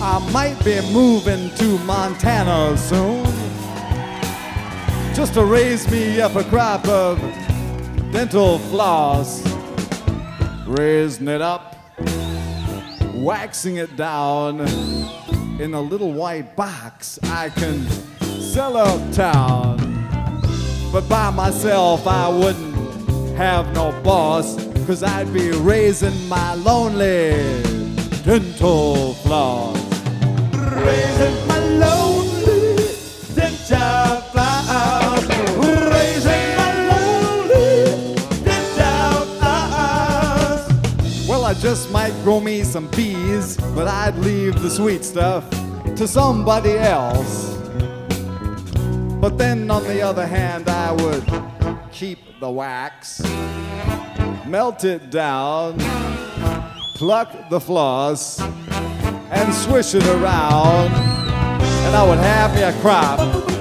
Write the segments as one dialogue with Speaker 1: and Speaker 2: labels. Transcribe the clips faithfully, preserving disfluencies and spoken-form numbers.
Speaker 1: I might be moving to Montana soon, just to raise me up a crop of dental floss. Raising it up, waxing it down in a little white box I can sell uptown. But by myself I wouldn't have no boss, 'cause I'd be raising my lonely dental floss. Raising my lonely dental floss. Raising my lonely dental floss. Well, I just might grow me some peas, but I'd leave the sweet stuff to somebody else. But then on the other hand, I would keep the wax, melt it down, pluck the floss, and swish it around, and I would have me a crop,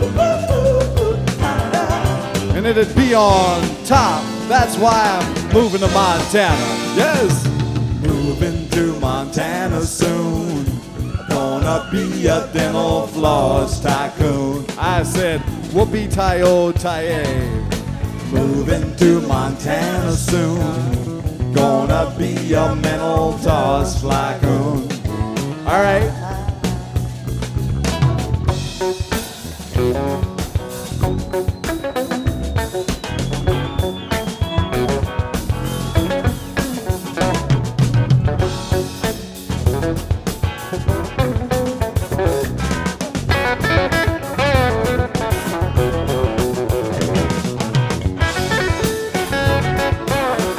Speaker 1: and it'd be on top. That's why I'm moving to Montana. Yes, moving to Montana soon. Gonna be a dental floss tycoon. I said, whoopee-tie-o-tie-ay. Moving to Montana soon. Gonna be a mental toss tycoon. All right.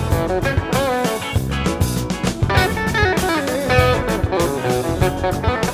Speaker 2: Thank you.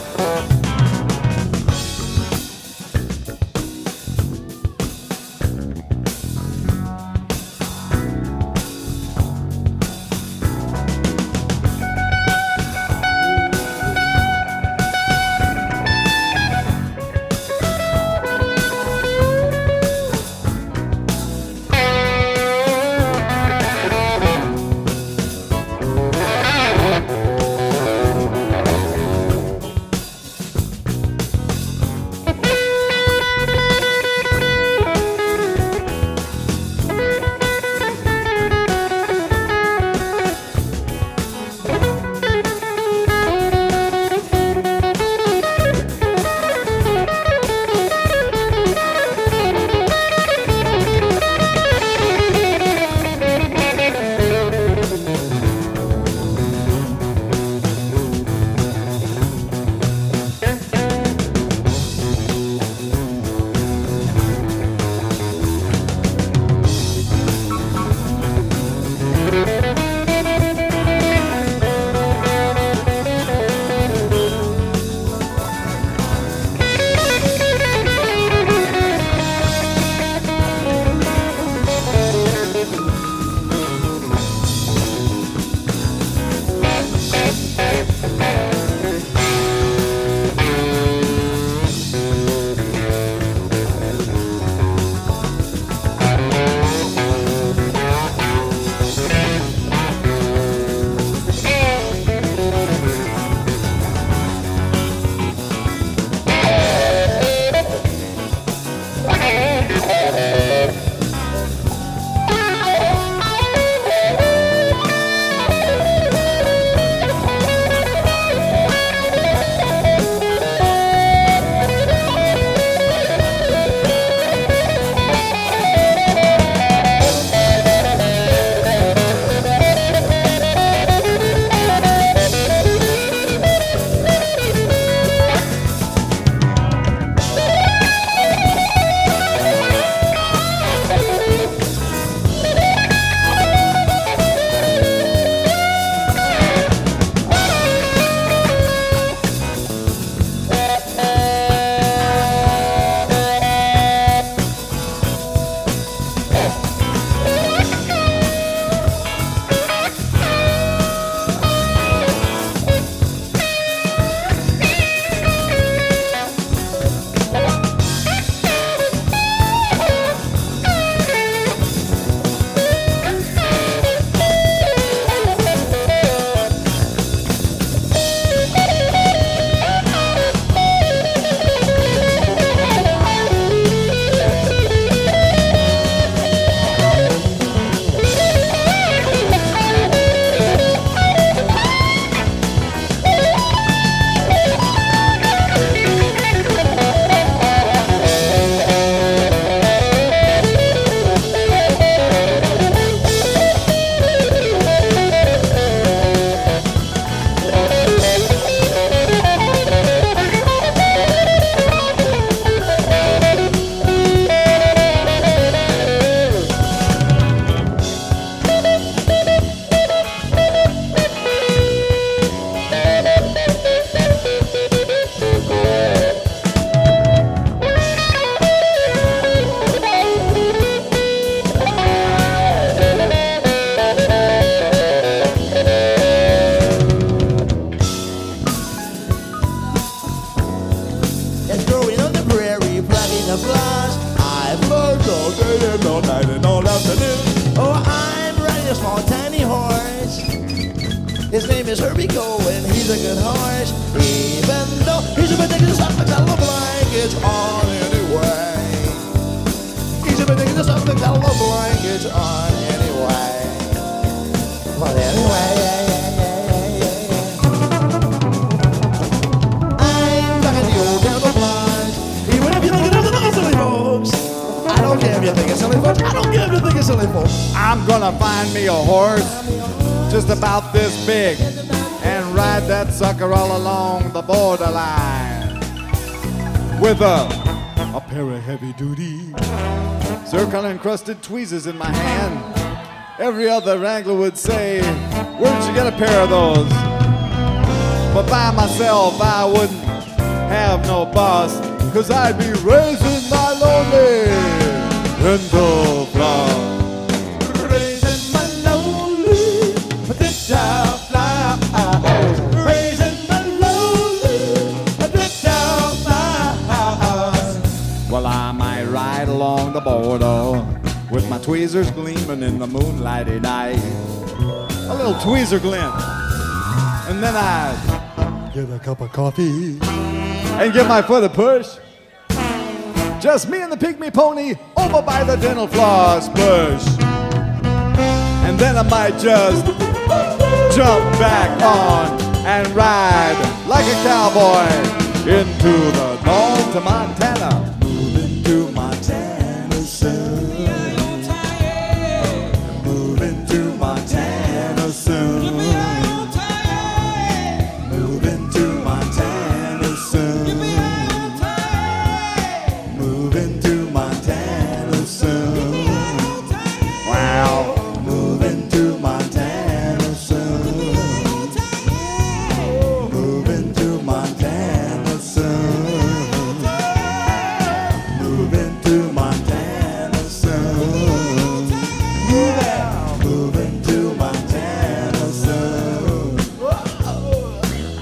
Speaker 2: the floss. I've worked all day and all night and all afternoon. Oh, I'm riding a small tiny horse. His name is Herbie Cohen, he's a good horse. Even though he's a bit taking the suffix out of the blankets on anyway. He's a bit taking the suffix out of the blankets on anyway. But anyway, yeah, yeah, yeah, yeah, yeah. I'm back at the old Dental Floss. Even if you don't get up to the silly folks. I don't care if you think it's silly folks. I don't care if you think it's silly folks.
Speaker 1: I'm gonna find me a horse just about this big and ride that sucker all along the borderline with a, a pair of heavy-duty zircon-encrusted tweezers in my hand. Every other wrangler would say, where'd you get a pair of those? But by myself I wouldn't have no boss, 'cause I'd be raising my lonely dental floss. Well, I might ride along the border with my tweezers gleaming in the moonlighty night. A little tweezer glint. And then I'd get a cup of coffee and give my foot a push. Just me and the pygmy pony over by the dental floss bush. And then I might just jump back on and ride like a cowboy into the dawn to Montana. Moving to Montana.